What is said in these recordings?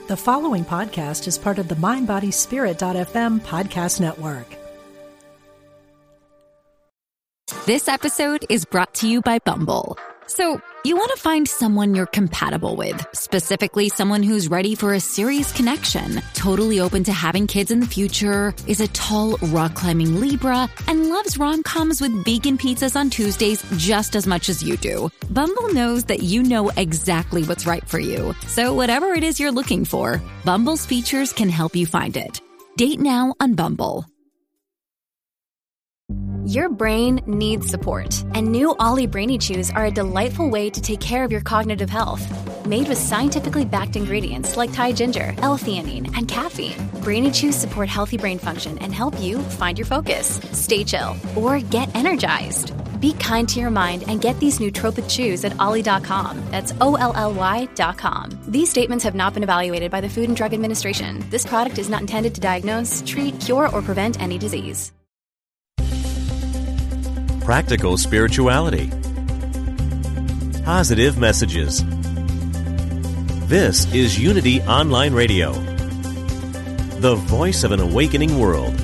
The following podcast is part of the MindBodySpirit.fm podcast network. This episode is brought to you by Bumble. So, you want to find someone you're compatible with, specifically someone who's ready for a serious connection, totally open to having kids in the future, is a tall, rock-climbing Libra, and loves rom-coms with vegan pizzas on Tuesdays just as much as you do. Bumble knows that you know exactly what's right for you. So whatever it is you're looking for, Bumble's features can help you find it. Date now on Bumble. Your brain needs support, and new Ollie Brainy Chews are a delightful way to take care of your cognitive health. Made with scientifically backed ingredients like Thai ginger, L-theanine, and caffeine, Brainy Chews support healthy brain function and help you find your focus, stay chill, or get energized. Be kind to your mind and get these nootropic chews at ollie.com. That's OLLY.com. These statements have not been evaluated by the Food and Drug Administration. This product is not intended to diagnose, treat, cure, or prevent any disease. Practical spirituality. Positive messages. This is Unity Online Radio, the voice of an awakening world.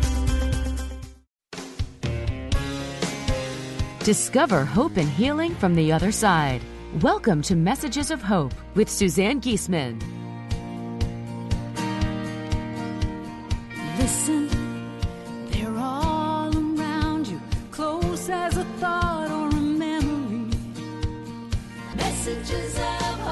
Discover hope and healing from the other side. Welcome to Messages of Hope with Suzanne Giesemann. Listen. As a thought or a memory, messages of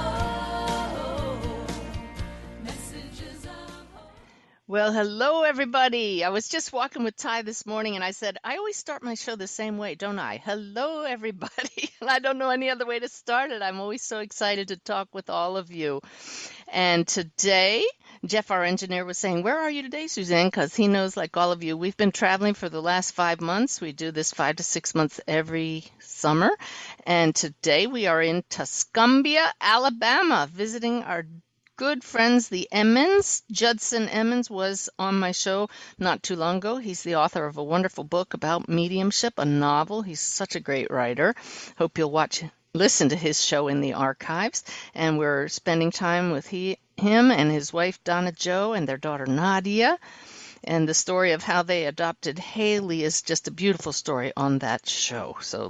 hope, messages of hope. Well, hello, everybody. I was just walking with Ty this morning, and I said, I always start my show the same way, don't I? Hello, everybody. And I don't know any other way to start it. I'm always so excited to talk with all of you. And today, Jeff, our engineer, was saying, where are you today, Suzanne? Because he knows, like all of you, we've been traveling for the last 5 months. We do this 5 to 6 months every summer. And today we are in Tuscumbia, Alabama, visiting our good friends, the Emmons. Judson Emmons was on my show not too long ago. He's the author of a wonderful book about mediumship, a novel. He's such a great writer. Hope you'll listen to his show in the archives. And we're spending time with him and his wife Donna Jo and their daughter Nadia. And the story of how they adopted Haley is just a beautiful story on that show. So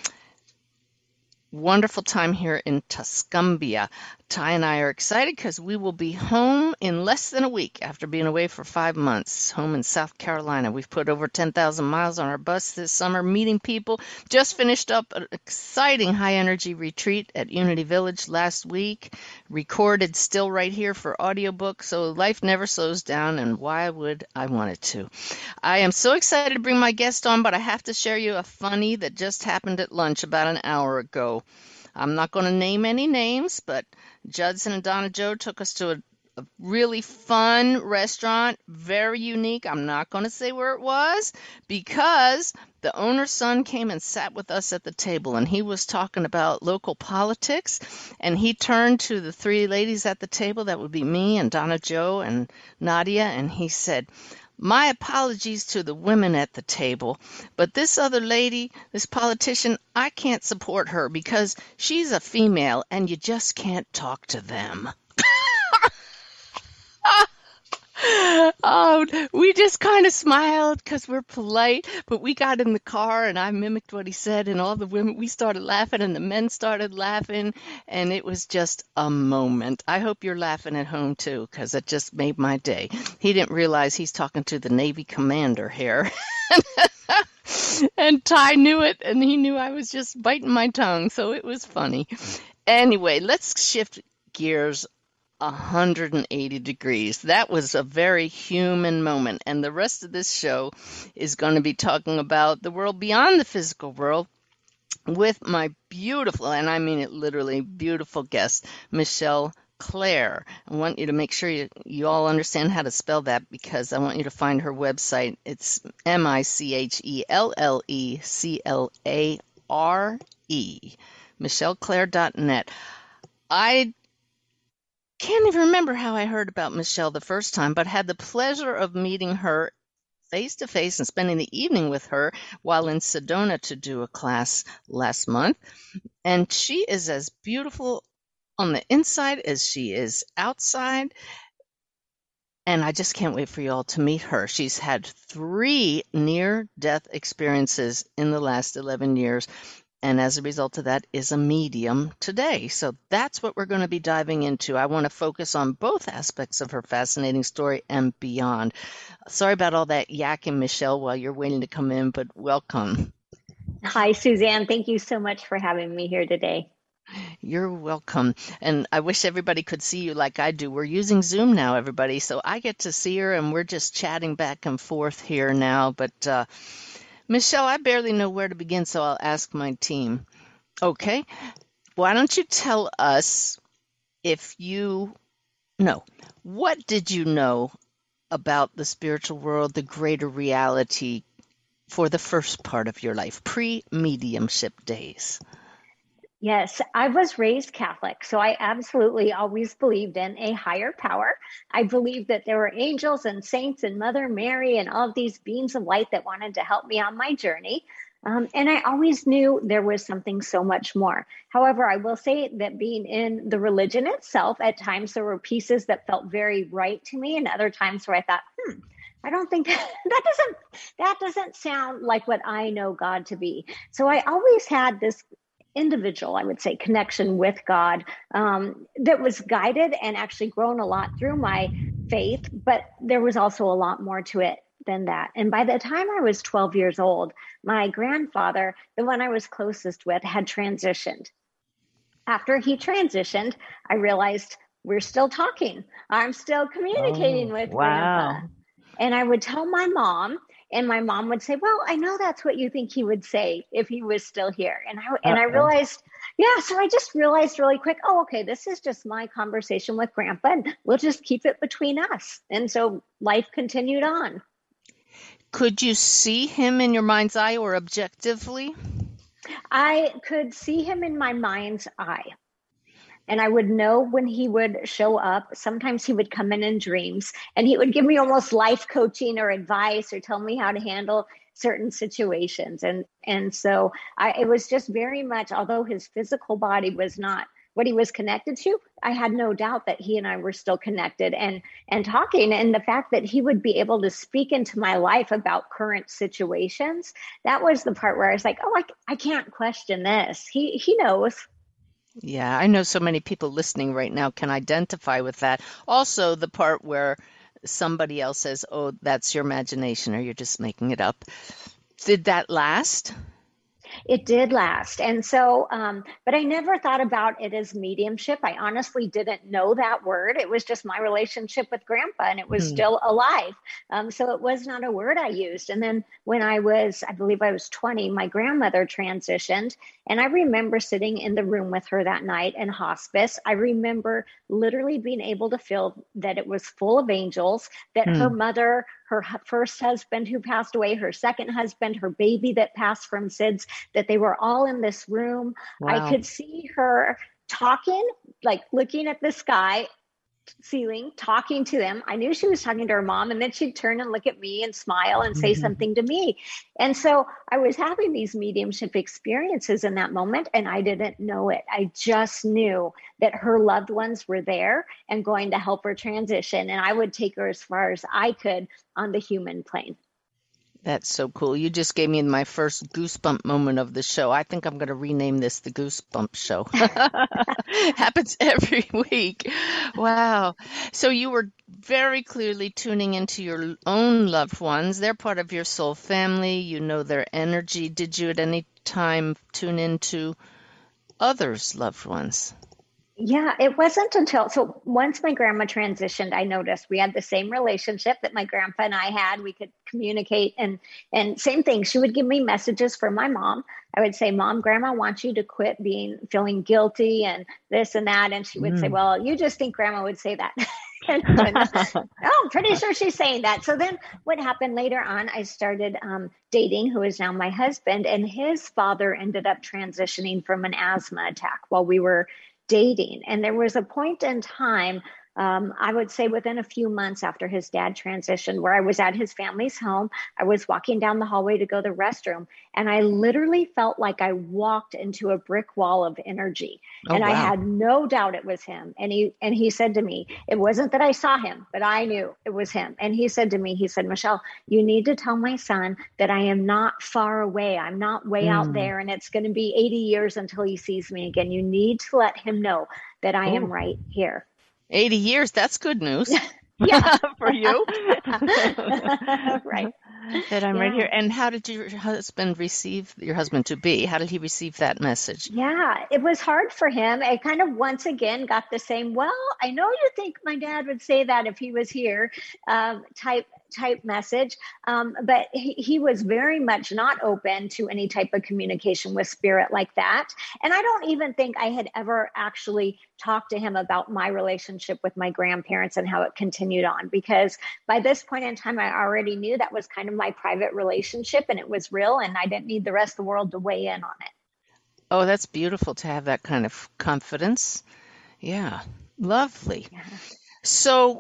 wonderful time here in Tuscumbia. Ty and I are excited because we will be home in less than a week after being away for 5 months, home in South Carolina. We've put over 10,000 miles on our bus this summer, meeting people. Just finished up an exciting high-energy retreat at Unity Village last week, recorded still right here for audiobook, so life never slows down, and why would I want it to? I am so excited to bring my guest on, but I have to share you a funny that just happened at lunch about an hour ago. I'm not going to name any names, but Judson and Donna Jo took us to a really fun restaurant, very unique. I'm not going to say where it was because the owner's son came and sat with us at the table, and he was talking about local politics, and he turned to the three ladies at the table. That would be me and Donna Jo and Nadia, and he said, my apologies to the women at the table, but this other lady, this politician, I can't support her because she's a female and you just can't talk to them. Oh, we just kind of smiled because we're polite, but we got in the car and I mimicked what he said, and all the women, we started laughing and the men started laughing, and it was just a moment. I hope you're laughing at home too, because it just made my day. He didn't realize he's talking to the Navy commander here. And Ty knew it, and he knew I was just biting my tongue, so it was funny. Anyway, let's shift gears 180 degrees. That was a very human moment, and the rest of this show is going to be talking about the world beyond the physical world with my beautiful, and I mean it literally, beautiful guest, Michelle Clare. I want you to make sure you all understand how to spell that because I want you to find her website. It's MichellClare, MichelleClare.net. I can't even remember how I heard about Michelle the first time, but had the pleasure of meeting her face-to-face and spending the evening with her while in Sedona to do a class last month. And she is as beautiful on the inside as she is outside. And I just can't wait for you all to meet her. She's had 3 near-death experiences in the last 11 years, and as a result of that is a medium today. So that's what we're going to be diving into. I want to focus on both aspects of her fascinating story and beyond. Sorry about all that yakking, Michelle, while you're waiting to come in, but welcome. Hi, Suzanne. Thank you so much for having me here today. You're welcome. And I wish everybody could see you like I do. We're using Zoom now, everybody, so I get to see her, and we're just chatting back and forth here now. But Michelle, I barely know where to begin, so I'll ask my team. Okay, why don't you tell us what did you know about the spiritual world, the greater reality, for the first part of your life, pre-mediumship days? Yes, I was raised Catholic, so I absolutely always believed in a higher power. I believed that there were angels and saints and Mother Mary and all of these beings of light that wanted to help me on my journey. And I always knew there was something so much more. However, I will say that being in the religion itself, at times there were pieces that felt very right to me, and other times where I thought, I don't think that doesn't sound like what I know God to be. So I always had this individual, I would say, connection with God that was guided and actually grown a lot through my faith, but there was also a lot more to it than that. And by the time I was 12 years old, my grandfather, the one I was closest with, had transitioned. After he transitioned, I realized we're still talking. I'm still communicating with Grandpa. And I would tell my mom, and my mom would say, well, I know that's what you think he would say if he was still here. And I realized, so I just realized really quick, okay, this is just my conversation with Grandpa, and we'll just keep it between us. And so life continued on. Could you see him in your mind's eye or objectively? I could see him in my mind's eye. And I would know when he would show up. Sometimes he would come in dreams, and he would give me almost life coaching or advice or tell me how to handle certain situations. And so it was just very much, although his physical body was not what he was connected to, I had no doubt that he and I were still connected and talking. And the fact that he would be able to speak into my life about current situations, that was the part where I was like, I can't question this. He knows. Yeah, I know so many people listening right now can identify with that. Also, the part where somebody else says, oh, that's your imagination or you're just making it up. Did that last? It did last. And so, but I never thought about it as mediumship. I honestly didn't know that word. It was just my relationship with Grandpa, and it was still alive. So it was not a word I used. And then when I believe I was 20, my grandmother transitioned. And I remember sitting in the room with her that night in hospice. I remember literally being able to feel that it was full of angels, that her mother, her first husband who passed away, her second husband, her baby that passed from SIDS, that they were all in this room. Wow. I could see her talking, like looking at the sky ceiling, talking to them. I knew she was talking to her mom, and then she'd turn and look at me and smile and say something to me. And so I was having these mediumship experiences in that moment, and I didn't know it. I just knew that her loved ones were there and going to help her transition. And I would take her as far as I could on the human plane. That's so cool. You just gave me my first goosebump moment of the show. I think I'm going to rename this the Goosebump Show. Happens every week. Wow. So you were very clearly tuning into your own loved ones. They're part of your soul family. You know their energy. Did you at any time tune into others' loved ones? Yeah, it wasn't until, so once my grandma transitioned, I noticed we had the same relationship that my grandpa and I had. We could communicate and same thing. She would give me messages from my mom. I would say, Mom, Grandma wants you to quit feeling guilty and this and that. And she would say, well, you just think Grandma would say that. I'm pretty sure she's saying that. So then what happened later on, I started dating who is now my husband, and his father ended up transitioning from an asthma attack while we were dating. And there was a point in time I would say within a few months after his dad transitioned, where I was at his family's home. I was walking down the hallway to go to the restroom, and I literally felt like I walked into a brick wall of energy. Oh, And I wow. had no doubt it was him. And he said to me, it wasn't that I saw him, but I knew it was him. And he said to me, he said, Michelle, you need to tell my son that I am not far away. I'm not way out there, and it's going to be 80 years until he sees me again. You need to let him know that I am right here. 80 years, that's good news. Yeah. For you. Right. That I'm right Yeah. here. And how did your husband to be, how did he receive that message? Yeah, it was hard for him. I kind of once again got the same, well, I know you think my dad would say that if he was here, type message. But he was very much not open to any type of communication with spirit like that. And I don't even think I had ever actually talked to him about my relationship with my grandparents and how it continued on, because by this point in time, I already knew that was kind of my private relationship and it was real, and I didn't need the rest of the world to weigh in on it. Oh, that's beautiful to have that kind of confidence. Yeah, lovely. Yeah. So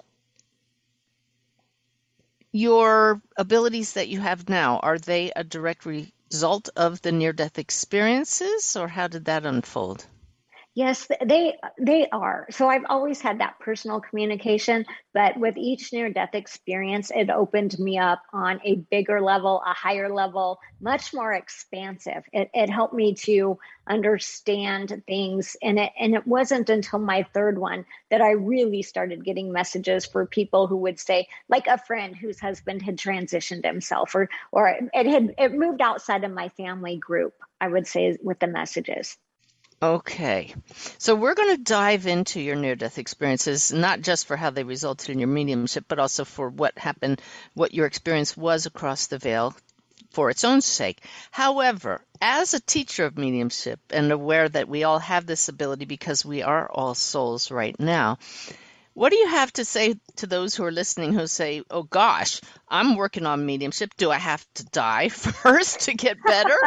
your abilities that you have now, are they a direct result of the near-death experiences, or how did that unfold? Yes, they are. So I've always had that personal communication, but with each near-death experience, it opened me up on a bigger level, a higher level, much more expansive. It helped me to understand things, and it wasn't until my third one that I really started getting messages for people who would say, like a friend whose husband had transitioned himself, or it moved outside of my family group, I would say, with the messages. Okay. So we're going to dive into your near-death experiences, not just for how they resulted in your mediumship, but also for what happened, what your experience was across the veil for its own sake. However, as a teacher of mediumship and aware that we all have this ability because we are all souls right now, what do you have to say to those who are listening who say, oh gosh, I'm working on mediumship. Do I have to die first to get better?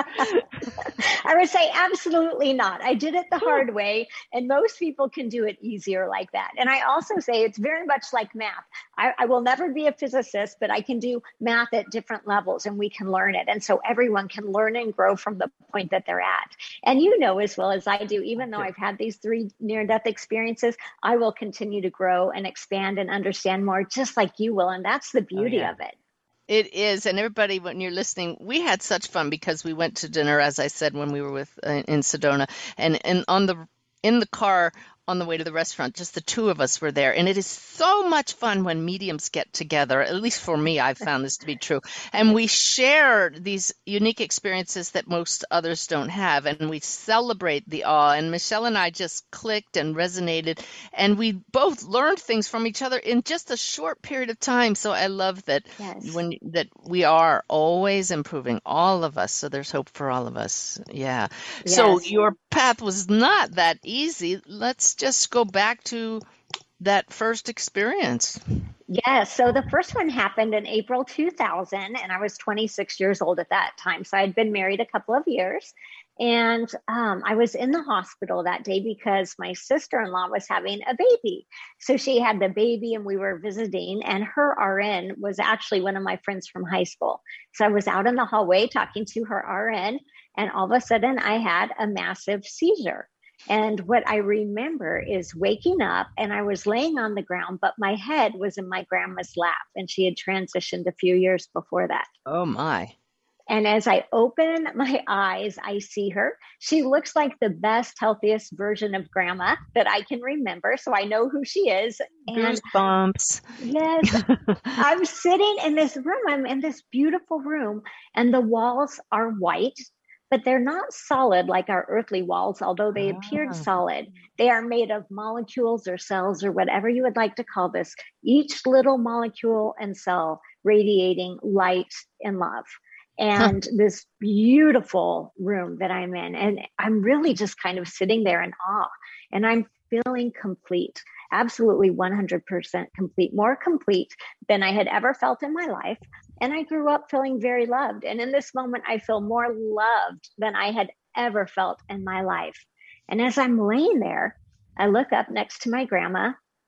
I would say absolutely not. I did it the hard way, and most people can do it easier like that. And I also say it's very much like math. I will never be a physicist, but I can do math at different levels, and we can learn it. And so everyone can learn and grow from the point that they're at. And you know as well as I do, even though I've had these 3 near-death experiences, I will continue to grow and expand and understand more, just like you will. And that's the beauty of it. It is. And everybody, when you're listening, we had such fun because we went to dinner, as I said, when we were in Sedona, and in the car on the way to the restaurant, just the two of us were there. And it is so much fun when mediums get together. At least for me, I've found this to be true. And we share these unique experiences that most others don't have. And we celebrate the awe. And Michelle and I just clicked and resonated. And we both learned things from each other in just a short period of time. So I love that that we are always improving, all of us. So there's hope for all of us. Yeah. Yes. So your path was not that easy. Let's just go back to that first experience. Yes. So the first one happened in April 2000, and I was 26 years old at that time. So I'd been married a couple of years, and I was in the hospital that day because my sister-in-law was having a baby. So she had the baby, and we were visiting, and her RN was actually one of my friends from high school. So I was out in the hallway talking to her RN, and all of a sudden I had a massive seizure. And what I remember is waking up, and I was laying on the ground, but my head was in my grandma's lap, and she had transitioned a few years before that. Oh, my. And as I open my eyes, I see her. She looks like the best, healthiest version of grandma that I can remember. So I know who she is. And goosebumps. yes, I'm sitting in this room. I'm in this beautiful room, and the walls are white, but they're not solid like our earthly walls, although they appeared solid. They are made of molecules or cells or whatever you would like to call this, each little molecule and cell radiating light and love. And this beautiful room that I'm in, and I'm really just kind of sitting there in awe, and I'm feeling complete, absolutely 100% complete, more complete than I had ever felt in my life. And I grew up feeling very loved. And in this moment, I feel more loved than I had ever felt in my life. And as I'm laying there, I look up next to my grandma,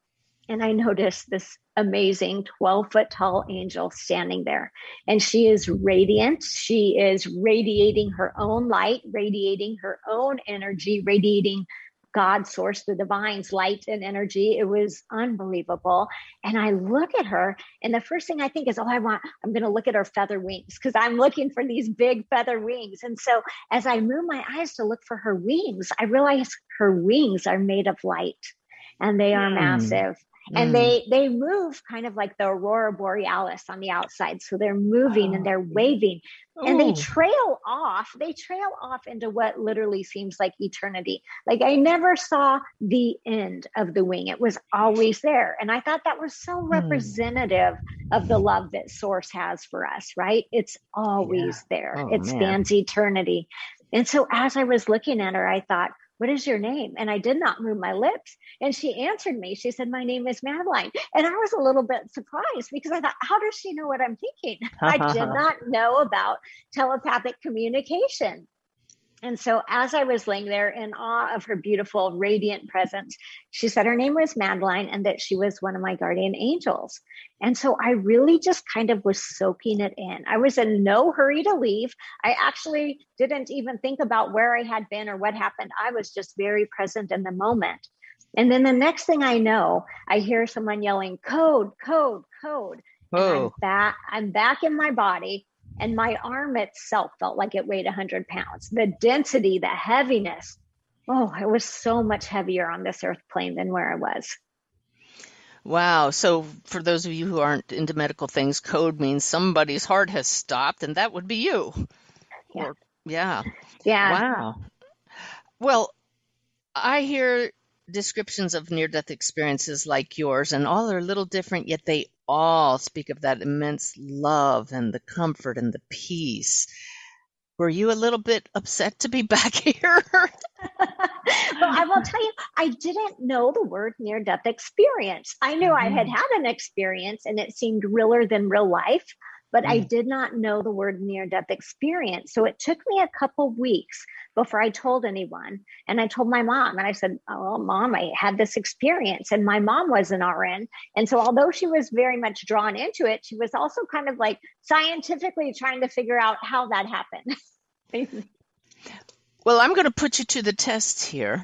and I noticed this amazing 12-foot tall angel standing there. And she is radiant. She is radiating her own light, radiating her own energy, radiating God, source, the divine's light and energy. It was unbelievable. And I look at her, and the first thing I think is, I'm going to look at her feather wings, because I'm looking for these big feather wings. And so as I move my eyes to look for her wings, I realize her wings are made of light, and they are massive. And they move kind of like the aurora borealis on the outside. So they're moving and they're waving, and they trail off into what literally seems like eternity. Like I never saw the end of the wing. It was always there. And I thought that was so representative of the love that Source has for us, right? It's always there. It spans eternity. And so as I was looking at her, I thought, what is your name? And I did not move my lips. And she answered me. She said, my name is Madeline. And I was a little bit surprised, because I thought, how does she know what I'm thinking? I did not know about telepathic communication. And so as I was laying there in awe of her beautiful, radiant presence, she said her name was Madeline and that she was one of my guardian angels. And so I really just kind of was soaking it in. I was in no hurry to leave. I actually didn't even think about where I had been or what happened. I was just very present in the moment. And then the next thing I know, I hear someone yelling, code, code, code. And I'm back in my body. And my arm itself felt like it weighed 100 pounds. The density, the heaviness. It was so much heavier on this earth plane than where I was. Wow. So for those of you who aren't into medical things, code means somebody's heart has stopped, and that would be you. Yeah. Wow. Well, I hear descriptions of near-death experiences like yours, and all are a little different, yet they all speak of that immense love and the comfort and the peace. Were you a little bit upset to be back here? Well, I will tell you, I didn't know the word near-death experience. I knew I had an experience, and it seemed realer than real life, but I did not know the word near-death experience. So it took me a couple weeks before I told anyone. And I told my mom, and I said, oh, Mom, I had this experience. And my mom was an RN. And so although she was very much drawn into it, she was also kind of like scientifically trying to figure out how that happened. Well, I'm going to put you to the test here.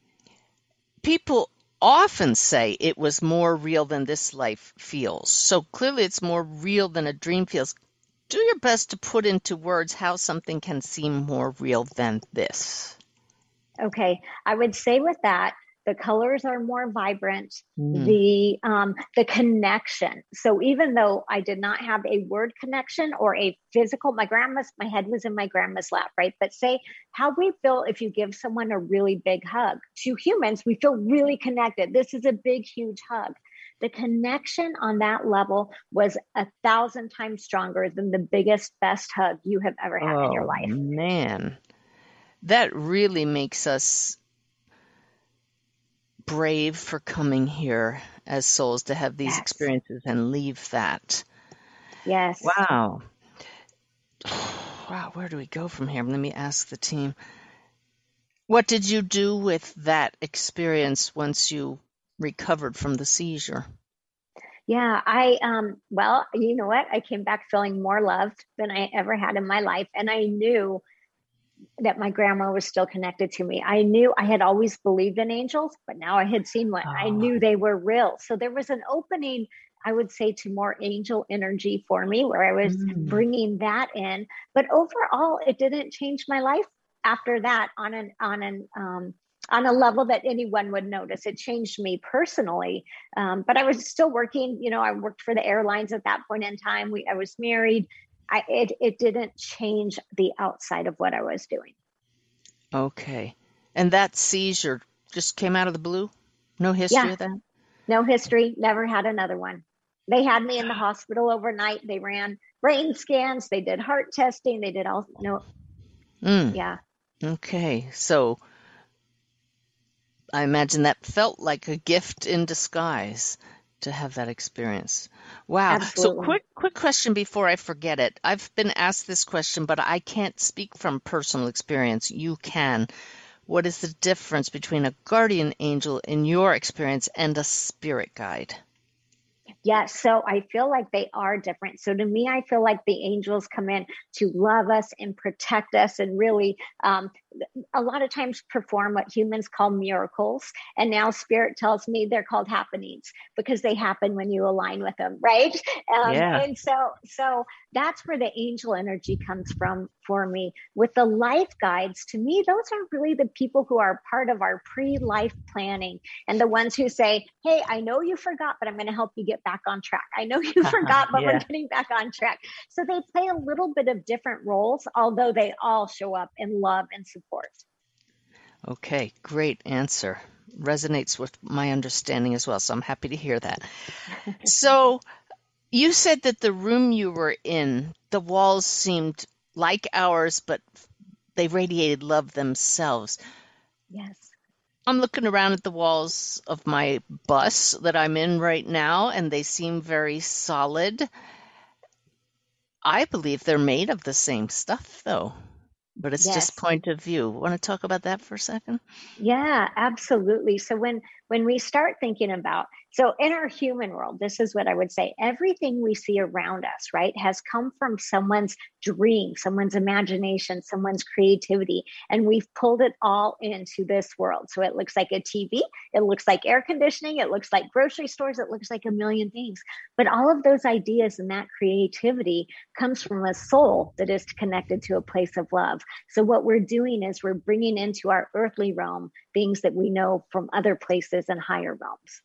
People often say it was more real than this life feels. So clearly it's more real than a dream feels. Do your best to put into words how something can seem more real than this. Okay. I would say with that, the colors are more vibrant, the connection. So even though I did not have a word connection or a physical, my head was in my grandma's lap, right? But say how we feel if you give someone a really big hug. To humans, we feel really connected. This is a big, huge hug. The connection on that level was 1,000 times stronger than the biggest, best hug you have ever had in your life. Man, that really makes us brave for coming here as souls to have these experiences and leave that. Yes. Wow. Wow, where do we go from here? Let me ask the team. What did you do with that experience once you recovered from the seizure? Yeah, well, you know what? I came back feeling more loved than I ever had in my life. And I knew that my grandma was still connected to me. I knew I had always believed in angels, but now I had seen one. I knew they were real. So there was an opening, I would say, to more angel energy for me, where I was bringing that in. But overall, it didn't change my life after that on a level that anyone would notice. It changed me personally. But I was still working. I worked for the airlines at that point in time. I was married. It didn't change the outside of what I was doing. Okay. And that seizure just came out of the blue? No history of that? No history. Never had another one. They had me in the hospital overnight. They ran brain scans. They did heart testing. They did all, yeah. Okay. So I imagine that felt like a gift in disguise to have that experience. Wow. Absolutely. So quick question before I forget it. I've been asked this question, but I can't speak from personal experience. You can. What is the difference between a guardian angel in your experience and a spirit guide? Yes, so I feel like they are different. So to me, I feel like the angels come in to love us and protect us and really a lot of times perform what humans call miracles. And now spirit tells me they're called happenings because they happen when you align with them, right? Yeah. And so that's where the angel energy comes from for me. With the life guides, to me, those are really the people who are part of our pre-life planning and the ones who say, hey, I know you forgot, but I'm going to help you get back on track. I know you forgot, but we're getting back on track. So they play a little bit of different roles, although they all show up in love and support. Okay, great answer. Resonates with my understanding as well, so I'm happy to hear that. So you said that the room you were in, the walls seemed like ours, but they radiated love themselves. Yes. I'm looking around at the walls of my bus that I'm in right now, and they seem very solid. I believe they're made of the same stuff, though, but it's just point of view. Want to talk about that for a second? Yeah, absolutely. So when we start thinking about, so in our human world, this is what I would say, everything we see around us, right, has come from someone's dream, someone's imagination, someone's creativity, and we've pulled it all into this world. So it looks like a TV, it looks like air conditioning, it looks like grocery stores, it looks like a million things. But all of those ideas and that creativity comes from a soul that is connected to a place of love. So what we're doing is we're bringing into our earthly realm things that we know from other places and higher realms.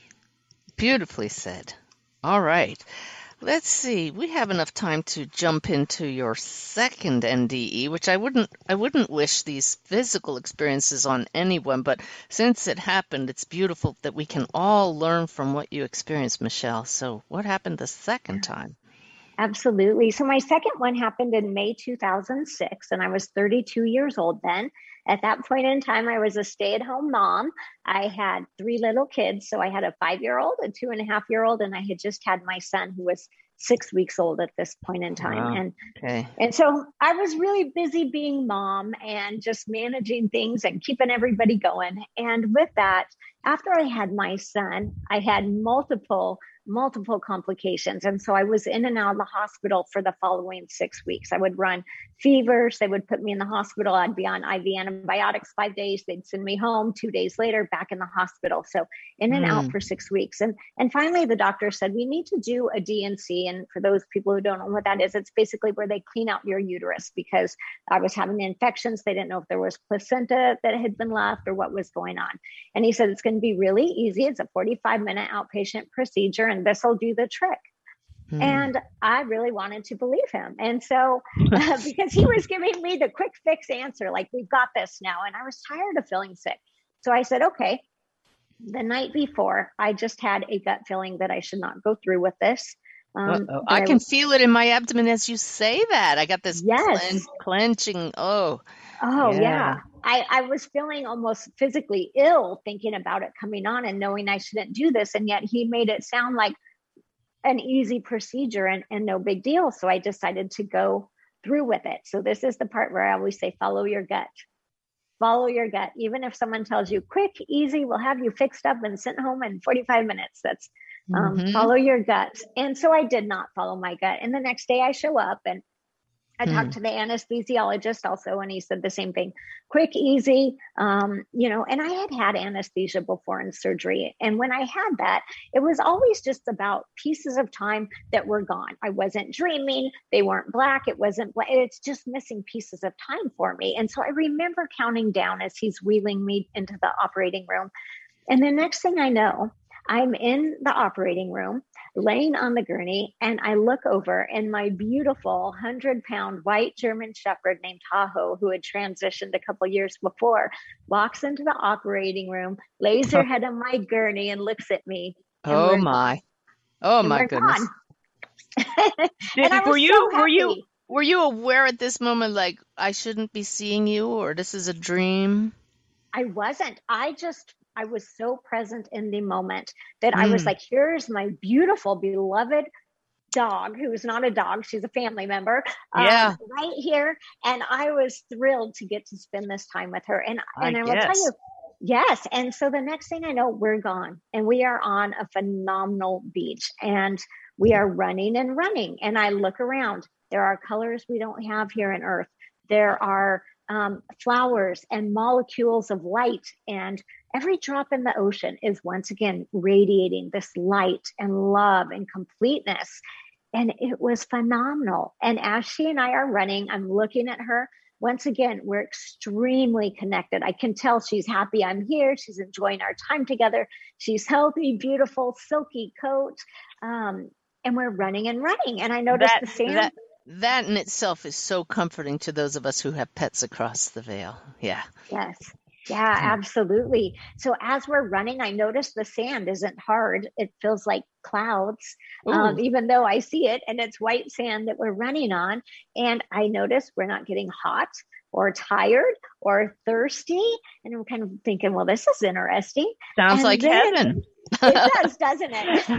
Beautifully said. All right. Let's see. We have enough time to jump into your second NDE, which I wouldn't wish these physical experiences on anyone, but since it happened, it's beautiful that we can all learn from what you experienced, Michelle. So what happened the second time? Absolutely. So my second one happened in May 2006, and I was 32 years old then. At that point in time, I was a stay-at-home mom. I had 3 little kids. So I had a 5-year-old, a 2.5-year-old, and I had just had my son who was 6 weeks old at this point in time. Wow. And so I was really busy being mom and just managing things and keeping everybody going. And with that, after I had my son, I had multiple complications. And so I was in and out of the hospital for the following 6 weeks. I would run fevers. They would put me in the hospital. I'd be on IV antibiotics 5 days. They'd send me home 2 days later, back in the hospital. So in and out for 6 weeks. And finally, the doctor said, we need to do a D&C. And for those people who don't know what that is, it's basically where they clean out your uterus because I was having infections. They didn't know if there was placenta that had been left or what was going on. And he said, it's going to be really easy. It's a 45-minute outpatient procedure, and this will do the trick. And I really wanted to believe him. And so, because he was giving me the quick fix answer, like, we've got this now. And I was tired of feeling sick. So I said, okay. The night before, I just had a gut feeling that I should not go through with this. I can feel it in my abdomen as you say that. I got this clenching. Oh, yeah. I was feeling almost physically ill thinking about it coming on and knowing I shouldn't do this. And yet he made it sound like an easy procedure and no big deal. So I decided to go through with it. So this is the part where I always say, follow your gut. Follow your gut. Even if someone tells you quick, easy, we'll have you fixed up and sent home in 45 minutes. That's follow your gut. And so I did not follow my gut. And the next day I show up and I talked to the anesthesiologist also, and he said the same thing, quick, easy, and I had anesthesia before in surgery. And when I had that, it was always just about pieces of time that were gone. I wasn't dreaming. They weren't black. It's just missing pieces of time for me. And so I remember counting down as he's wheeling me into the operating room. And the next thing I know, I'm in the operating room, laying on the gurney, and I look over, and my beautiful 100-pound white German Shepherd named Tahoe, who had transitioned a couple years before, walks into the operating room, lays her head on my gurney, and looks at me. Oh my goodness! Were you aware at this moment, like, I shouldn't be seeing you, or this is a dream? I wasn't. I was so present in the moment that I was like, here's my beautiful, beloved dog, who is not a dog, she's a family member, Yeah. right here. And I was thrilled to get to spend this time with her. And I will tell guess. you, yes. And so the next thing I know, we're gone and we are on a phenomenal beach and we are running and running. And I look around. There are colors we don't have here on Earth. There are flowers and molecules of light, and every drop in the ocean is once again radiating this light and love and completeness. And it was phenomenal. And as she and I are running, I'm looking at her. Once again, we're extremely connected. I can tell she's happy I'm here. She's enjoying our time together. She's healthy, beautiful, silky coat. And we're running and running. And I noticed the sand. That in itself is so comforting to those of us who have pets across the veil. Yeah. Yes. Yeah, absolutely. So as we're running, I notice the sand isn't hard. It feels like clouds, even though I see it, and it's white sand that we're running on. And I notice we're not getting hot or tired or thirsty. And I'm kind of thinking, well, this is interesting. Sounds like heaven. It does, doesn't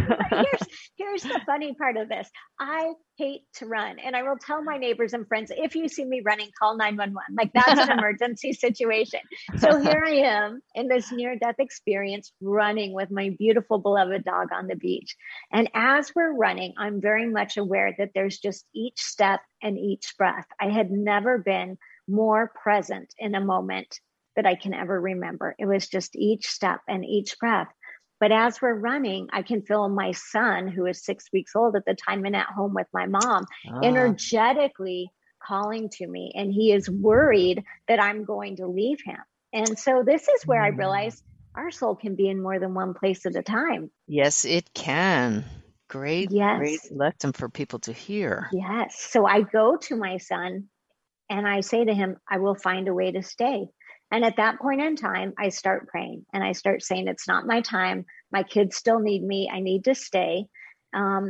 it? Here's the funny part of this. I hate to run. And I will tell my neighbors and friends, if you see me running, call 911. Like, that's an emergency situation. So here I am in this near-death experience, running with my beautiful, beloved dog on the beach. And as we're running, I'm very much aware that there's just each step and each breath. I had never been more present in a moment that I can ever remember. It was just each step and each breath. But as we're running, I can feel my son, who is 6 weeks old at the time and at home with my mom, energetically calling to me. And he is worried that I'm going to leave him. And so this is where I realized our soul can be in more than one place at a time. Yes, it can. Great lesson for people to hear. Yes. So I go to my son and I say to him, I will find a way to stay. And at that point in time, I start praying and I start saying, it's not my time. My kids still need me. I need to stay. And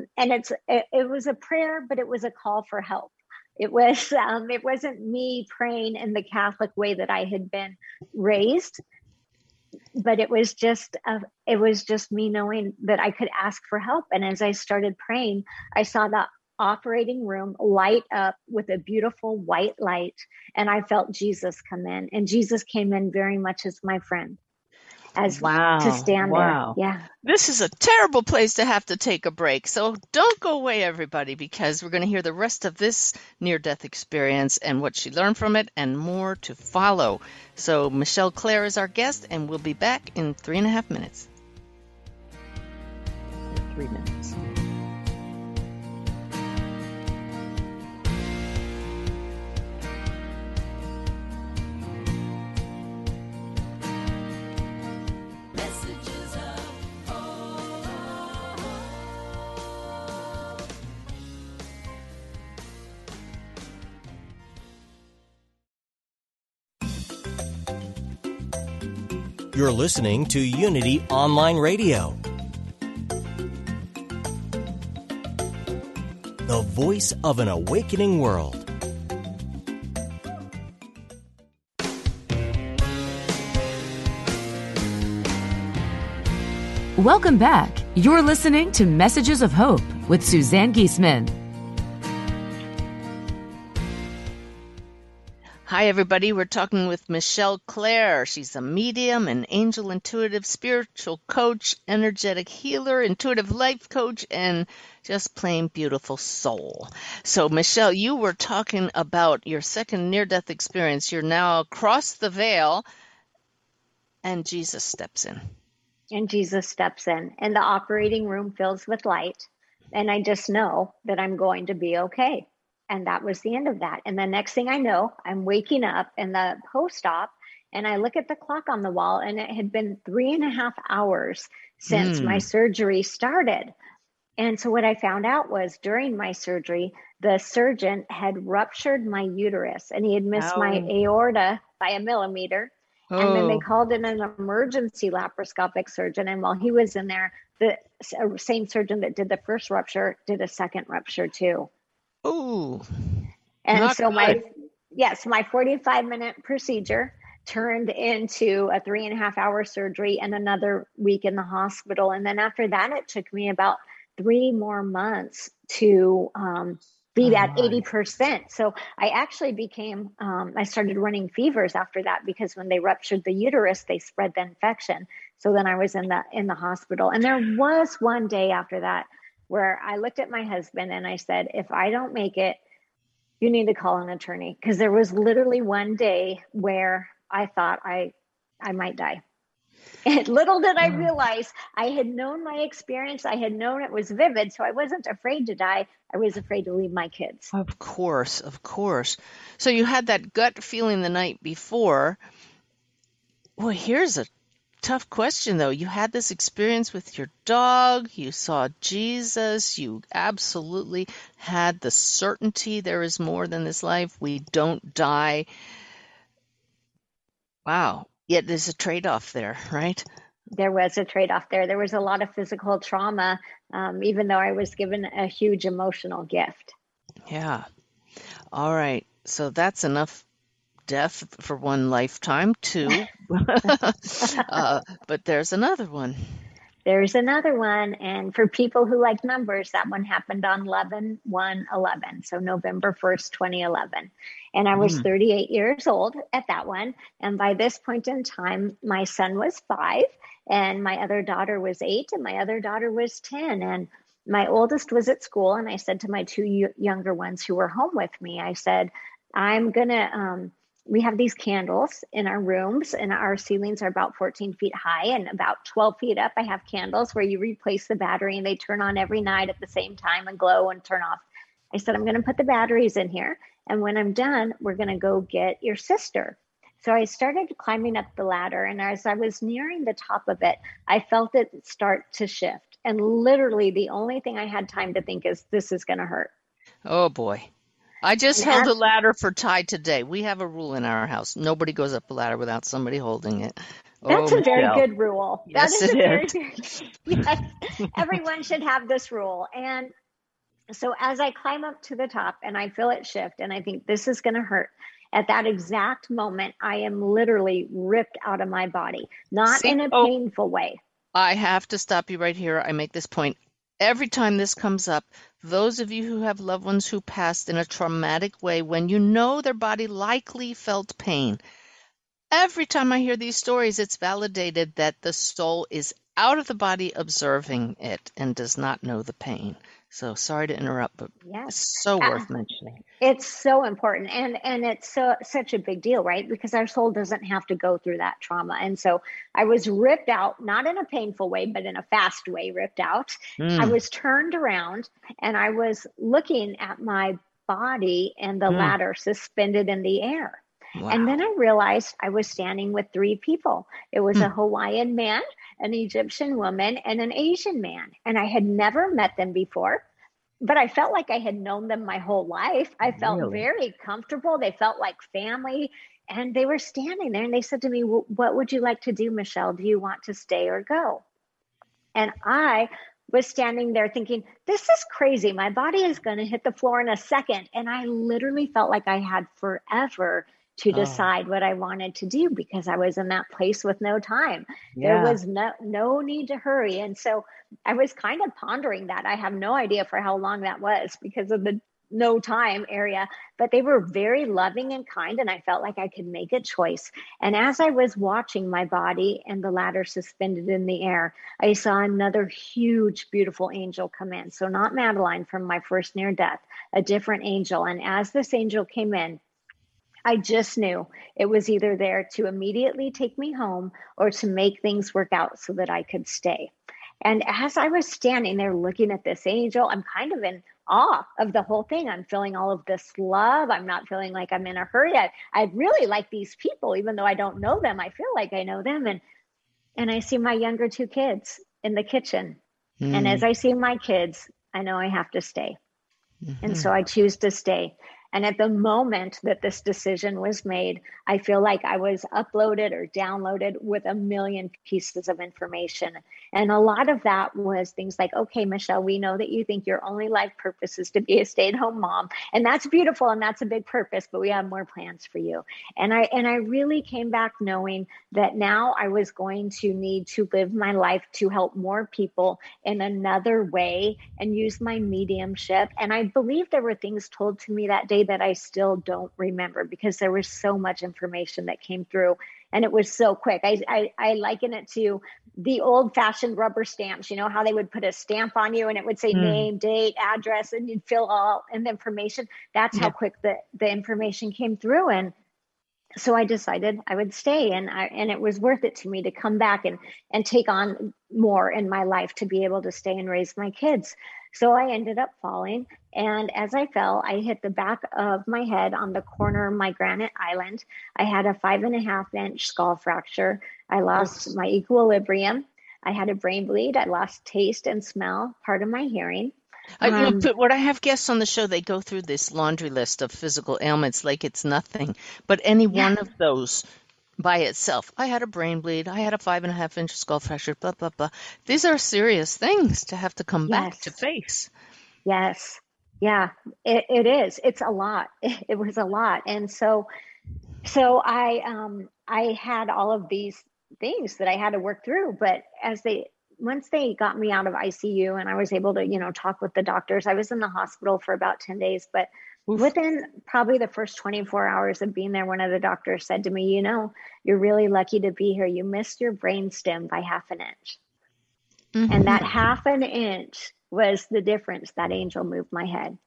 it was a prayer, but it was a call for help. It wasn't me praying in the Catholic way that I had been raised, but it was just me knowing that I could ask for help. And as I started praying, I saw the operating room light up with a beautiful white light, and I felt Jesus come in, and Jesus came in very much as my friend, to stand there. Yeah. This is a terrible place to have to take a break. So don't go away, everybody, because we're going to hear the rest of this near-death experience and what she learned from it and more to follow. So Michelle Clare is our guest, and we'll be back in 3.5 minutes. 3 minutes. You're listening to Unity Online Radio, the voice of an awakening world. Welcome back. You're listening to Messages of Hope with Suzanne Giesemann. Hi, everybody. We're talking with Michelle Clare. She's a medium, an angel intuitive spiritual coach, energetic healer, intuitive life coach, and just plain beautiful soul. So, Michelle, you were talking about your second near-death experience. You're now across the veil, and Jesus steps in. And Jesus steps in, and the operating room fills with light. And I just know that I'm going to be okay. And that was the end of that. And the next thing I know, I'm waking up in the post-op, and I look at the clock on the wall, and it had been 3.5 hours since my surgery started. And so what I found out was during my surgery, the surgeon had ruptured my uterus, and he had missed my aorta by 1 millimeter. And then they called in an emergency laparoscopic surgeon. And while he was in there, the same surgeon that did the first rupture did a second rupture too. Oh, and so my 45-minute procedure turned into a 3.5 hour surgery and another week in the hospital. And then after that, it took me about 3 more months to be at 80%. So I actually became, I started running fevers after that, because when they ruptured the uterus, they spread the infection. So then I was in the hospital. And there was one day after that where I looked at my husband and I said, if I don't make it, you need to call an attorney. Because there was literally one day where I thought I might die. And little did I realize, I had known my experience. I had known it was vivid. So I wasn't afraid to die. I was afraid to leave my kids. Of course, of course. So you had that gut feeling the night before. Well, here's a tough question, though. You had this experience with your dog. You saw Jesus. You absolutely had the certainty there is more than this life. We don't die. Wow. Yet there's a trade-off there, right? There was a trade-off there. There was a lot of physical trauma, even though I was given a huge emotional gift. Yeah. All right. So that's enough death for one lifetime, too. But there's another one. There's another one. And for people who like numbers, that one happened on 11/1/11. So November 1st, 2011. And I was 38 years old at that one. And by this point in time, my son was 5 and my other daughter was 8 and my other daughter was 10. And my oldest was at school. And I said to my 2 younger ones who were home with me, I said, I'm going to, we have these candles in our rooms and our ceilings are about 14 feet high and about 12 feet up. I have candles where you replace the battery and they turn on every night at the same time and glow and turn off. I said, I'm going to put the batteries in here. And when I'm done, we're going to go get your sister. So I started climbing up the ladder. And as I was nearing the top of it, I felt it start to shift. And literally the only thing I had time to think is, this is going to hurt. Oh, boy. I just held a ladder for Ty today. We have a rule in our house. Nobody goes up a ladder without somebody holding it. That's a very good rule. Yes, that is it a very is. good. Yes, everyone should have this rule. And so as I climb up to the top and I feel it shift and I think this is going to hurt, at that exact moment, I am literally ripped out of my body, not in a painful way. I have to stop you right here. I make this point every time this comes up. Those of you who have loved ones who passed in a traumatic way, when you know their body likely felt pain, every time I hear these stories, it's validated that the soul is out of the body observing it and does not know the pain. So sorry to interrupt, but it's so worth mentioning. It's so important. And it's such a big deal, right? Because our soul doesn't have to go through that trauma. And so I was ripped out, not in a painful way, but in a fast way, ripped out. I was turned around and I was looking at my body and the ladder suspended in the air. Wow. And then I realized I was standing with 3 people. It was a Hawaiian man, an Egyptian woman, and an Asian man. And I had never met them before, but I felt like I had known them my whole life. I felt very comfortable. They felt like family. And they were standing there and they said to me, what would you like to do, Michelle? Do you want to stay or go? And I was standing there thinking, this is crazy. My body is going to hit the floor in a second. And I literally felt like I had forever to decide what I wanted to do because I was in that place with no time. Yeah. There was no need to hurry. And so I was kind of pondering that. I have no idea for how long that was because of the no time area, but they were very loving and kind. And I felt like I could make a choice. And as I was watching my body and the ladder suspended in the air, I saw another huge, beautiful angel come in. So not Madeline from my first near death, a different angel. And as this angel came in, I just knew it was either there to immediately take me home or to make things work out so that I could stay. And as I was standing there looking at this angel, I'm kind of in awe of the whole thing. I'm feeling all of this love. I'm not feeling like I'm in a hurry. I really like these people, even though I don't know them. I feel like I know them. And I see my younger 2 kids in the kitchen. And as I see my kids, I know I have to stay. And so I choose to stay. And at the moment that this decision was made, I feel like I was uploaded or downloaded with a million pieces of information. And a lot of that was things like, okay, Michelle, we know that you think your only life purpose is to be a stay-at-home mom. And that's beautiful. And that's a big purpose, but we have more plans for you. And I really came back knowing that now I was going to need to live my life to help more people in another way and use my mediumship. And I believe there were things told to me that day that I still don't remember because there was so much information that came through and it was so quick. I liken it to the old fashioned rubber stamps, you know, how they would put a stamp on you and it would say name, date, address, and you'd fill all in the information. That's how quick the information came through. And so I decided I would stay, and it was worth it to me to come back and take on more in my life to be able to stay and raise my kids. So I ended up falling. And as I fell, I hit the back of my head on the corner of my granite island. I had a 5.5-inch skull fracture. I lost my equilibrium. I had a brain bleed. I lost taste and smell, part of my hearing. But when I have guests on the show, they go through this laundry list of physical ailments like it's nothing. But any one of those by itself, I had a brain bleed, I had a 5.5-inch skull fracture, blah, blah, blah. These are serious things to have to come back to face. Yes. Yeah, it is. It's a lot. It was a lot. And so I had all of these things that I had to work through. But once they got me out of ICU and I was able to, you know, talk with the doctors, I was in the hospital for about 10 days, but within probably the first 24 hours of being there, one of the doctors said to me, you know, you're really lucky to be here. You missed your brain stem by 1/2 inch. And that 1/2 inch was the difference. That angel moved my head.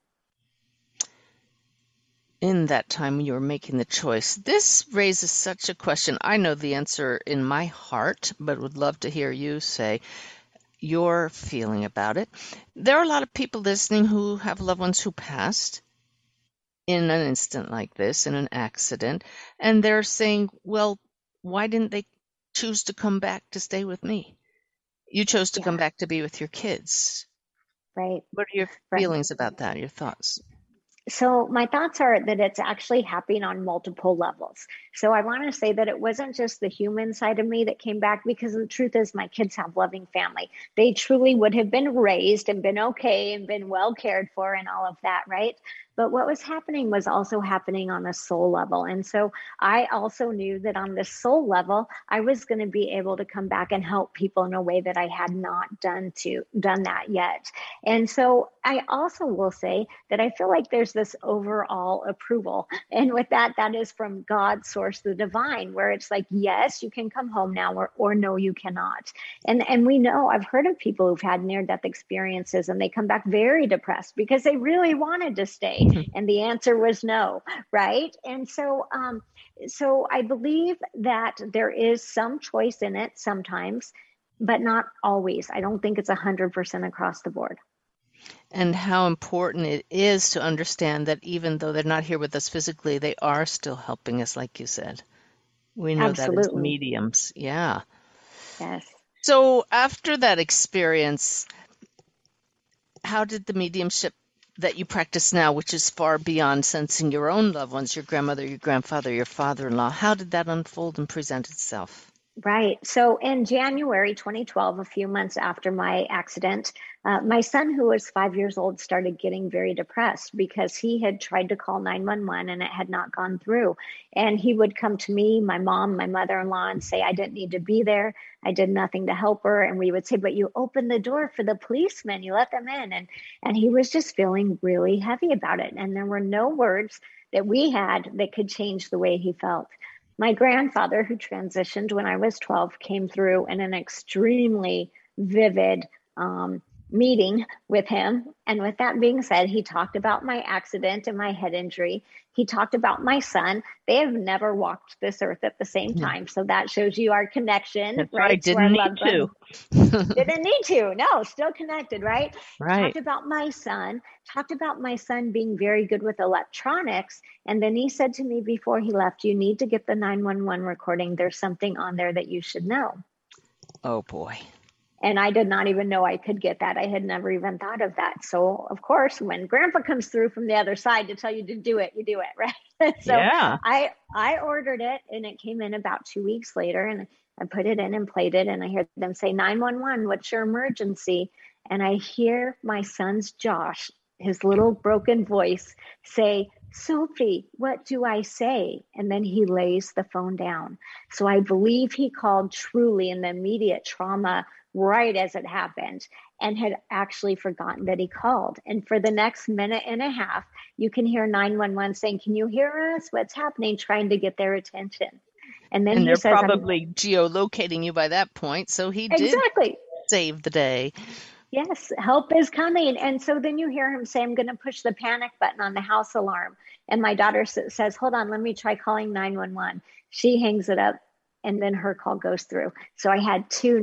In that time when you were making the choice, this raises such a question. I know the answer in my heart, but would love to hear you say your feeling about it. There are a lot of people listening who have loved ones who passed in an instant like this, in an accident, and they're saying, well, why didn't they choose to come back to stay with me? You chose to come back to be with your kids. Right. What are your feelings about that, your thoughts? So my thoughts are that it's actually happening on multiple levels. So I want to say that it wasn't just the human side of me that came back, because the truth is my kids have loving family. They truly would have been raised and been okay and been well cared for and all of that, right? But what was happening was also happening on a soul level. And so I also knew that on the soul level, I was going to be able to come back and help people in a way that I had not done that yet. And so I also will say that I feel like there's this overall approval. And with that is from God's source, the divine, where it's like, yes, you can come home now, or no, you cannot. And we know, I've heard of people who've had near-death experiences and they come back very depressed because they really wanted to stay. And the answer was no, right? And so I believe that there is some choice in it sometimes, but not always. I don't think it's 100% across the board. And how important it is to understand that even though they're not here with us physically, they are still helping us, like you said. We know that as mediums. Yeah. Yes. So after that experience, how did the mediumship that you practice now, which is far beyond sensing your own loved ones, your grandmother, your grandfather, your father-in-law, how did that unfold and present itself? Right. So in January 2012, a few months after my accident, my son, who was 5 years old, started getting very depressed because he had tried to call 911 and it had not gone through. And he would come to me, my mom, my mother-in-law, and say, I didn't need to be there. I did nothing to help her. And we would say, but you opened the door for the policemen. You let them in. And he was just feeling really heavy about it. And there were no words that we had that could change the way he felt. My grandfather, who transitioned when I was 12, came through in an extremely vivid meeting with him. And with that being said, he talked about my accident and my head injury. He talked about my son. They have never walked this earth at the same time. So that shows you our connection. That's right? Didn't need to. Didn't need to. No, still connected, right? Right. Talked about my son being very good with electronics. And then he said to me before he left, you need to get the 911 recording. There's something on there that you should know. Oh, boy. And I did not even know I could get that. I had never even thought of that. So, of course, when Grandpa comes through from the other side to tell you to do it, you do it, right? So Yeah. I ordered it, and it came in about 2 weeks later, and I put it in and played it, and I heard them say, 911, what's your emergency? And I hear my son's Josh, his little broken voice, say, Sophie, what do I say? And then he lays the phone down. So I believe he called truly in the immediate trauma right as it happened and had actually forgotten that he called. And for the next minute and a half, you can hear 911 saying, can you hear us? What's happening? Trying to get their attention. And then And he they're says, probably geolocating you by that point. So he did exactly. save the day. Yes, help is coming. And so then you hear him say, I'm going to push the panic button on the house alarm. And my daughter says, hold on, let me try calling 911. She hangs it up, and then her call goes through. So I had 2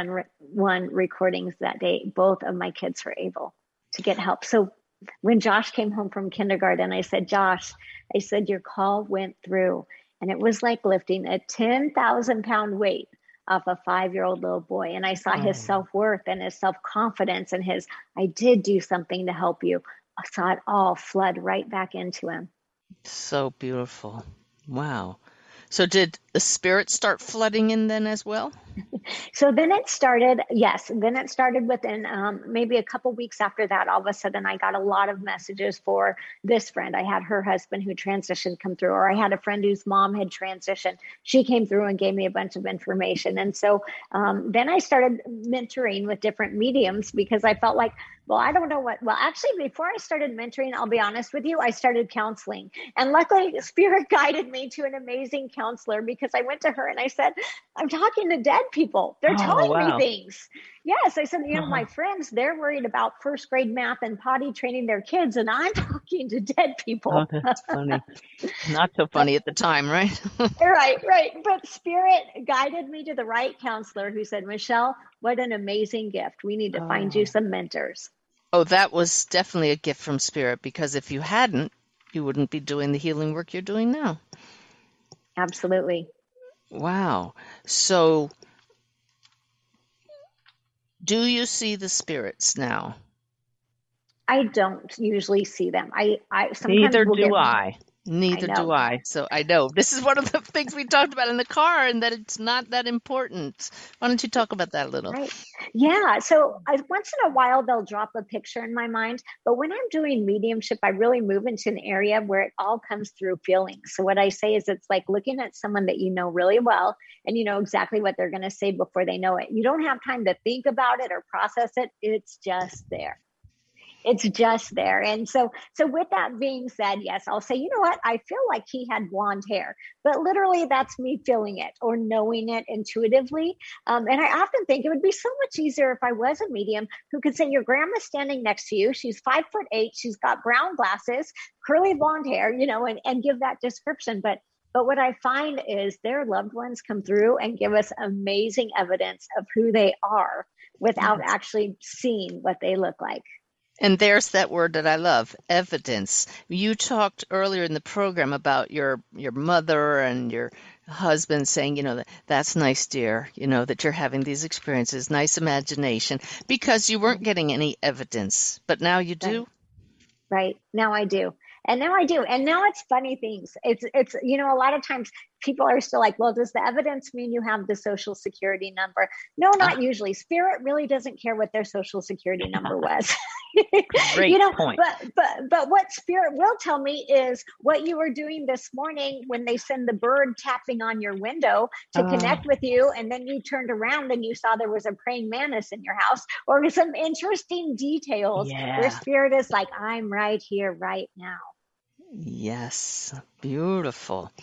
911 recordings that day. Both of my kids were able to get help. So when Josh came home from kindergarten, I said, Josh, I said, your call went through. And it was like lifting a 10,000-pound weight off a 5-year-old little boy. And I saw his self-worth and his self-confidence and his, I did do something to help you. I saw it all flood right back into him. So beautiful. Wow. So did the spirit start flooding in then as well? So then it started, yes. Then it started within maybe a couple weeks after that. All of a sudden, I got a lot of messages for this friend. I had her husband who transitioned come through, or I had a friend whose mom had transitioned. She came through and gave me a bunch of information. And so then I started mentoring with different mediums because I felt like, well, I don't know what. Well, actually, before I started mentoring, I'll be honest with you, I started counseling. And luckily, Spirit guided me to an amazing counselor because I went to her and I said, I'm talking to dead people. They're telling me things. Yes. I said, my friends, they're worried about first grade math and potty training their kids. And I'm talking to dead people. Oh, that's funny. Not so funny at the time, right? Right. But Spirit guided me to the right counselor who said, Michelle, what an amazing gift. We need to find you some mentors. Oh, that was definitely a gift from Spirit, because if you hadn't, you wouldn't be doing the healing work you're doing now. Absolutely. Wow. So do you see the spirits now? I don't usually see them. I sometimes Neither will do get, I. Neither do I. So I know this is one of the things we talked about in the car, and that it's not that important. Why don't you talk about that a little? Right. Yeah. So once in a while, they'll drop a picture in my mind. But when I'm doing mediumship, I really move into an area where it all comes through feelings. So what I say is it's like looking at someone that you know really well, and you know exactly what they're going to say before they know it. You don't have time to think about it or process it. It's just there. It's just there. And so with that being said, yes, I'll say, you know what? I feel like he had blonde hair, but literally that's me feeling it or knowing it intuitively. And I often think it would be so much easier if I was a medium who could say, your grandma's standing next to you. She's 5'8". She's got brown glasses, curly blonde hair, and give that description. But what I find is their loved ones come through and give us amazing evidence of who they are without actually seeing what they look like. And there's that word that I love, evidence. You talked earlier in the program about your mother and your husband saying, that's nice, dear, that you're having these experiences, nice imagination, because you weren't getting any evidence. But now you do. Right. Now I do. And now I do. And now it's funny things. It's a lot of times people are still like, well, does the evidence mean you have the social security number? No, not usually. Spirit really doesn't care what their social security number was. Great point. But what Spirit will tell me is what you were doing this morning when they send the bird tapping on your window to connect with you. And then you turned around and you saw there was a praying mantis in your house, or some interesting details where Spirit is like, I'm right here, right now. Yes. Beautiful.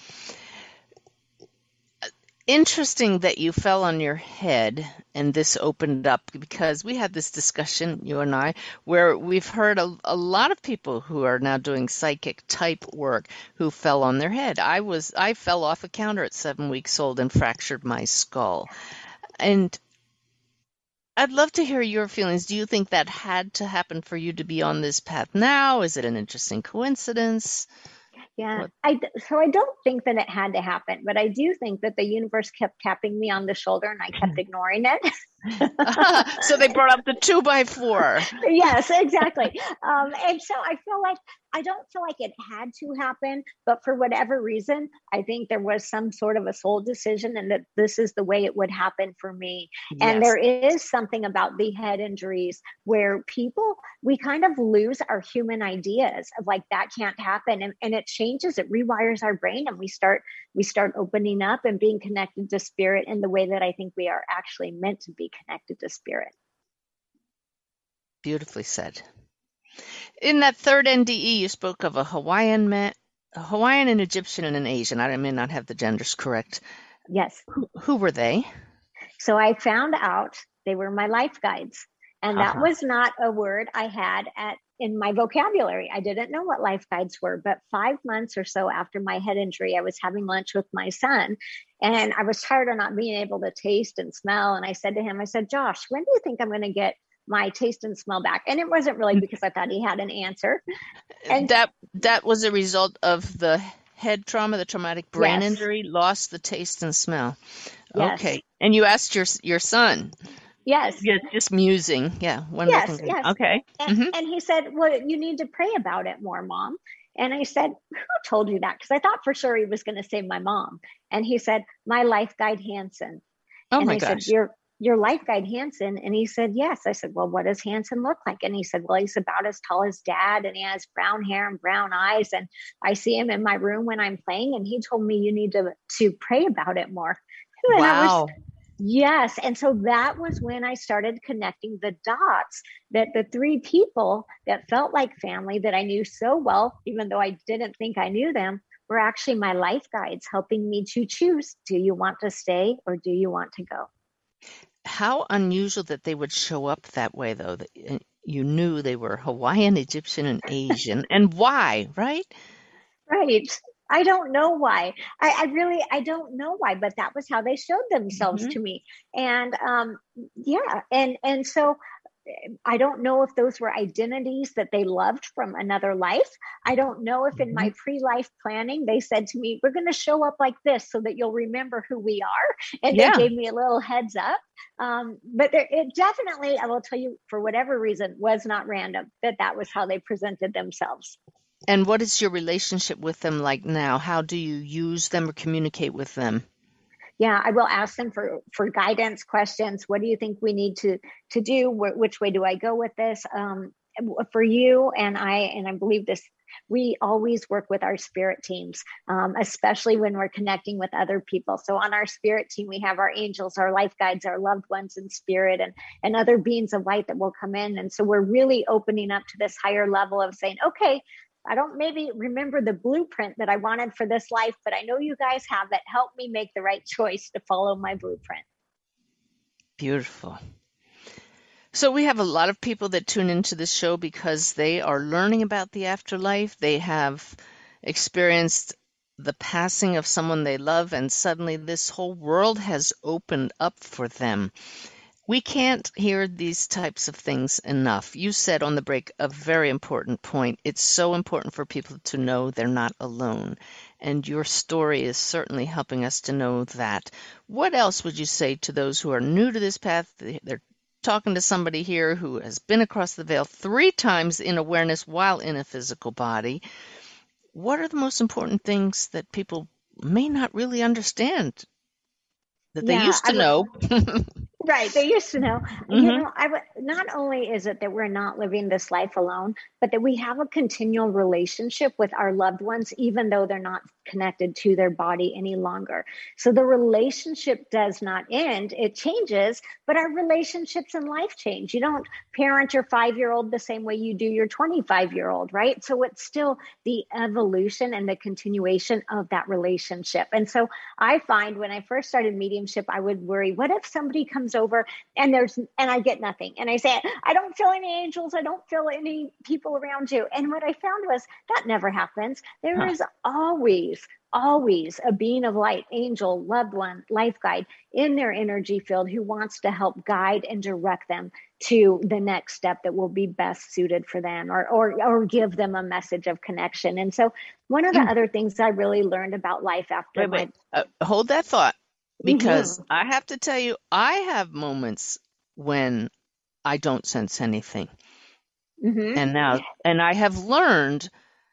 Interesting that you fell on your head and this opened up, because we had this discussion, you and I, where we've heard a lot of people who are now doing psychic type work who fell on their head. I fell off a counter at 7 weeks old and fractured my skull. And I'd love to hear your feelings. Do you think that had to happen for you to be on this path now? Is it an interesting coincidence? Yeah, so I don't think that it had to happen, but I do think that the universe kept tapping me on the shoulder and I kept ignoring it. So they brought up the 2x4. Yes, exactly. And so I don't feel like it had to happen, but for whatever reason, I think there was some sort of a soul decision and that this is the way it would happen for me. And Yes. there is something about the head injuries where we kind of lose our human ideas of like, that can't happen. And it changes, it rewires our brain, and we start opening up and being connected to spirit in the way that I think we are actually meant to be connected to spirit. Beautifully said. In that third NDE, you spoke of a Hawaiian, an Egyptian, and an Asian. I may not have the genders correct. Yes. Who were they? So I found out they were my life guides. And that was not a word I had in my vocabulary. I didn't know what life guides were, but 5 months or so after my head injury, I was having lunch with my son, and I was tired of not being able to taste and smell. And I said to him, Josh, when do you think I'm going to get my taste and smell back? And it wasn't really because I thought he had an answer. And that was a result of the head trauma, the traumatic brain Yes. injury, lost the taste and smell. Yes. Okay. And you asked your son. Yes. Yeah, just musing. Yeah. Yes. Okay. And he said, well, you need to pray about it more, Mom. And I said, who told you that? Because I thought for sure he was going to say my mom. And he said, my life guide, Hanson. Oh, and my I gosh. said, your life guide, Hanson? And he said, yes. I said, well, what does Hanson look like? And he said, well, he's about as tall as Dad, and he has brown hair and brown eyes. And I see him in my room when I'm playing. And he told me you need to pray about it more. And Wow. Yes. And so that was when I started connecting the dots, that the three people that felt like family that I knew so well, even though I didn't think I knew them, were actually my life guides, helping me to choose, do you want to stay or do you want to go? How unusual that they would show up that way, though. That you knew they were Hawaiian, Egyptian, and Asian. And why, right? Right. I don't know why. I don't know why, but that was how they showed themselves to me. And and so I don't know if those were identities that they loved from another life. I don't know if in my pre-life planning, they said to me, we're going to show up like this so that you'll remember who we are. And they gave me a little heads up. But it definitely, I will tell you, for whatever reason, was not random, that was how they presented themselves. And what is your relationship with them like now? How do you use them or communicate with them? Yeah, I will ask them for guidance questions. What do you think we need to do? Which way do I go with this? For you and I believe this, we always work with our spirit teams, especially when we're connecting with other people. So on our spirit team, we have our angels, our life guides, our loved ones in spirit, and other beings of light that will come in. And so we're really opening up to this higher level of saying, okay, I don't maybe remember the blueprint that I wanted for this life, but I know you guys have it. Help me make the right choice to follow my blueprint. Beautiful. So we have a lot of people that tune into this show because they are learning about the afterlife. They have experienced the passing of someone they love, and suddenly this whole world has opened up for them. We can't hear these types of things enough. You said on the break a very important point. It's so important for people to know they're not alone. And your story is certainly helping us to know that. What else would you say to those who are new to this path? They're talking to somebody here who has been across the veil 3 times in awareness while in a physical body. What are the most important things that people may not really understand that they used to know? Right. They used to know. You know, not only is it that we're not living this life alone, but that we have a continual relationship with our loved ones, even though they're not connected to their body any longer. So the relationship does not end. It changes, but our relationships in life change. You don't parent your 5-year-old the same way you do your 25-year-old, right? So it's still the evolution and the continuation of that relationship. And so I find when I first started mediumship, I would worry, what if somebody comes over and I get nothing? And I say, I don't feel any angels. I don't feel any people around you. And what I found was that never happens. There is always a being of light, angel, loved one, life guide in their energy field who wants to help guide and direct them to the next step that will be best suited for them, or give them a message of connection. And so one of the other things I really learned about life after hold that thought, because I have to tell you, I have moments when I don't sense anything. Mm-hmm. And I have learned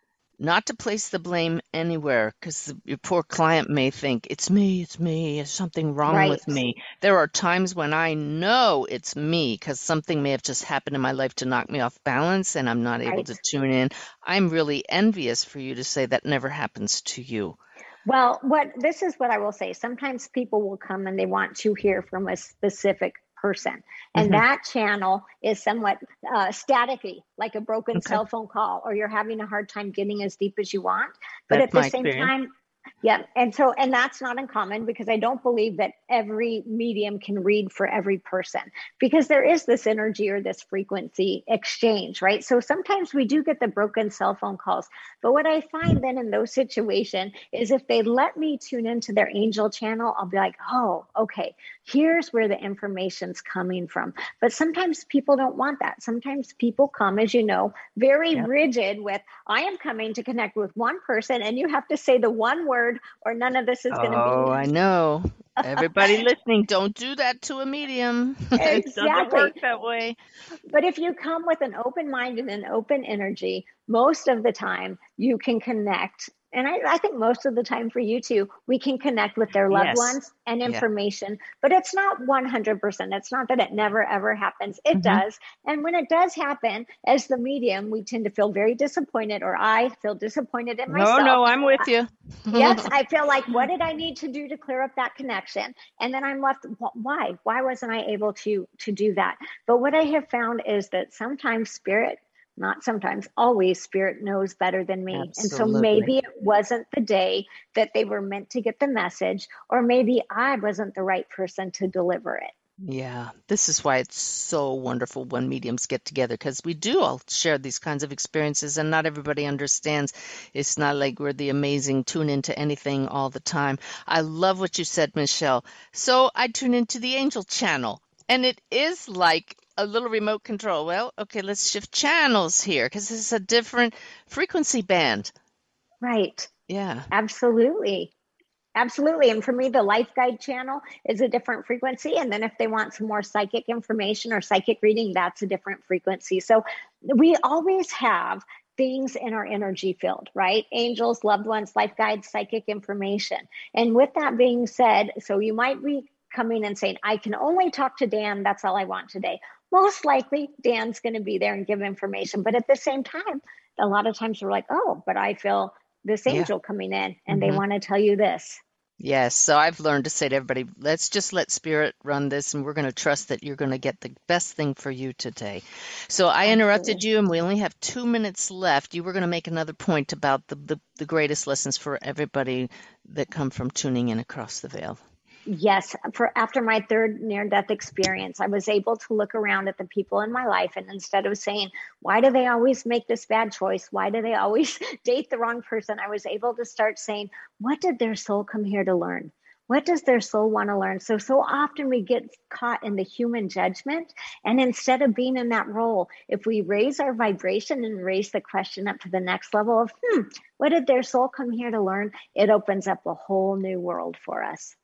not to place the blame anywhere, because your poor client may think, it's me, there's something wrong with Right. me. There are times when I know it's me because something may have just happened in my life to knock me off balance and I'm not able Right. to tune in. I'm really envious for you to say that never happens to you. Well, this is what I will say. Sometimes people will come and they want to hear from a specific person, and Mhm. that channel is somewhat staticky, like a broken Okay. cell phone call, or you're having a hard time getting as deep as you want. But That's at the my same experience. time, yeah, and that's not uncommon, because I don't believe that every medium can read for every person, because there is this energy or this frequency exchange, right? So sometimes we do get the broken cell phone calls, but what I find then in those situations is if they let me tune into their angel channel, I'll be like, oh, okay, here's where the information's coming from. But sometimes people don't want that. Sometimes people come, as you know, very Yep. rigid with, I am coming to connect with one person and you have to say the one word or none of this is going to Oh, I be. know. Everybody listening, don't do that to a medium. It doesn't Exactly. work that way. But if you come with an open mind and an open energy, most of the time you can connect. And I think most of the time for you too, we can connect with their loved Yes. ones and Yeah. information, but it's not 100%. It's not that it never, ever happens. It Mhm. does. And when it does happen, as the medium, we tend to feel very disappointed, or I feel disappointed in No, myself. I'm with you. Yes, I feel like, what did I need to do to clear up that connection? And then I'm left, why? Why wasn't I able to do that? But what I have found is that sometimes spirit, not sometimes, always spirit knows better than me. And so Absolutely. maybe it wasn't the day that they were meant to get the message, or maybe I wasn't the right person to deliver it. Yeah, this is why it's so wonderful when mediums get together, because we do all share these kinds of experiences and not everybody understands. It's not like we're the amazing tune into anything all the time. I love what you said, Michelle. So I tune into the angel channel, and it is like a little remote control. Well, okay, let's shift channels here because this is a different frequency band. Right. Yeah. Absolutely. Absolutely. And for me, the Life Guide channel is a different frequency. And then if they want some more psychic information or psychic reading, that's a different frequency. So we always have things in our energy field, right? Angels, loved ones, life guides, psychic information. And with that being said, so you might be coming and saying, I can only talk to Dan. That's all I want today. Most likely, Dan's going to be there and give information. But at the same time, a lot of times we're like, oh, but I feel this Yeah. angel coming in and they Mhm. want to tell you this. Yes, so I've learned to say to everybody, let's just let spirit run this, and we're going to trust that you're going to get the best thing for you today. So I interrupted Absolutely. you, and we only have 2 minutes left. You were going to make another point about the greatest lessons for everybody that come from tuning in across the veil. Yes, after my third near-death experience, I was able to look around at the people in my life, and instead of saying, why do they always make this bad choice? Why do they always date the wrong person? I was able to start saying, what did their soul come here to learn? What does their soul want to learn? So often we get caught in the human judgment. And instead of being in that role, if we raise our vibration and raise the question up to the next level of, what did their soul come here to learn? It opens up a whole new world for us.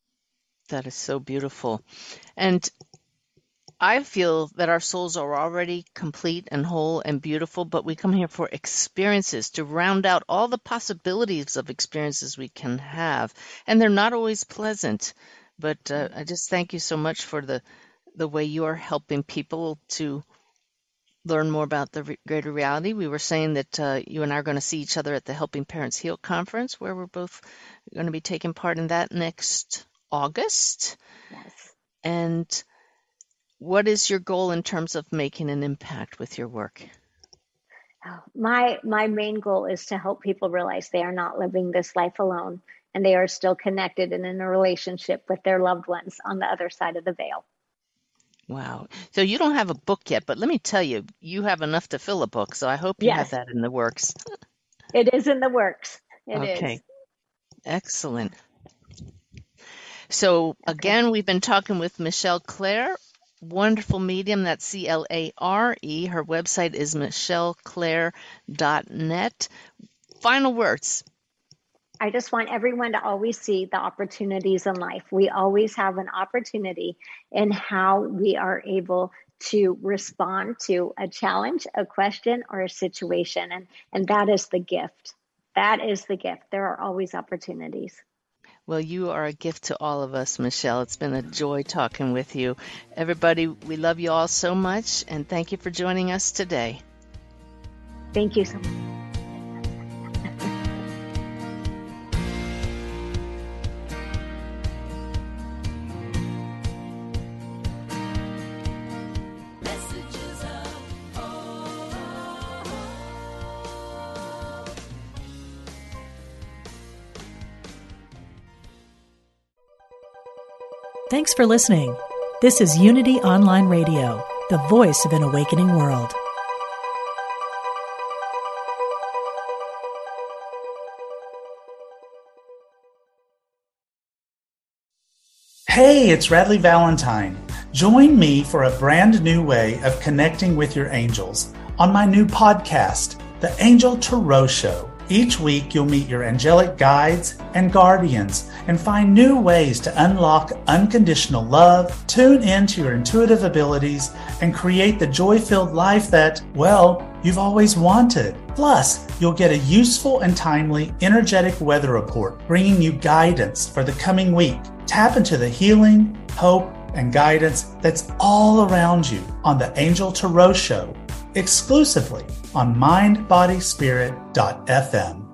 That is so beautiful. And I feel that our souls are already complete and whole and beautiful, but we come here for experiences to round out all the possibilities of experiences we can have. And they're not always pleasant. But I just thank you so much for the way you are helping people to learn more about the greater reality. We were saying that you and I are going to see each other at the Helping Parents Heal conference, where we're both going to be taking part in that next August. Yes. And what is your goal in terms of making an impact with your work? My main goal is to help people realize they are not living this life alone, and they are still connected and in a relationship with their loved ones on the other side of the veil. Wow. So you don't have a book yet, but let me tell you, you have enough to fill a book. So I hope you have Yes, that in the works. it is in the works. It Okay. is. Excellent. So again, we've been talking with Michelle Clare, wonderful medium. That's CLARE. Her website is michelleclaire.net. Final words. I just want everyone to always see the opportunities in life. We always have an opportunity in how we are able to respond to a challenge, a question, or a situation. And that is the gift. That is the gift. There are always opportunities. Well, you are a gift to all of us, Michelle. It's been a joy talking with you. Everybody, we love you all so much, and thank you for joining us today. Thank you so much. Thanks for listening. This is Unity Online Radio, the voice of an awakening world. Hey, it's Radley Valentine. Join me for a brand new way of connecting with your angels on my new podcast, The Angel Tarot Show. Each week, you'll meet your angelic guides and guardians and find new ways to unlock unconditional love, tune into your intuitive abilities, and create the joy-filled life that, well, you've always wanted. Plus, you'll get a useful and timely energetic weather report, bringing you guidance for the coming week. Tap into the healing, hope, and guidance that's all around you on the Angel Tarot Show, exclusively on mindbodyspirit.fm.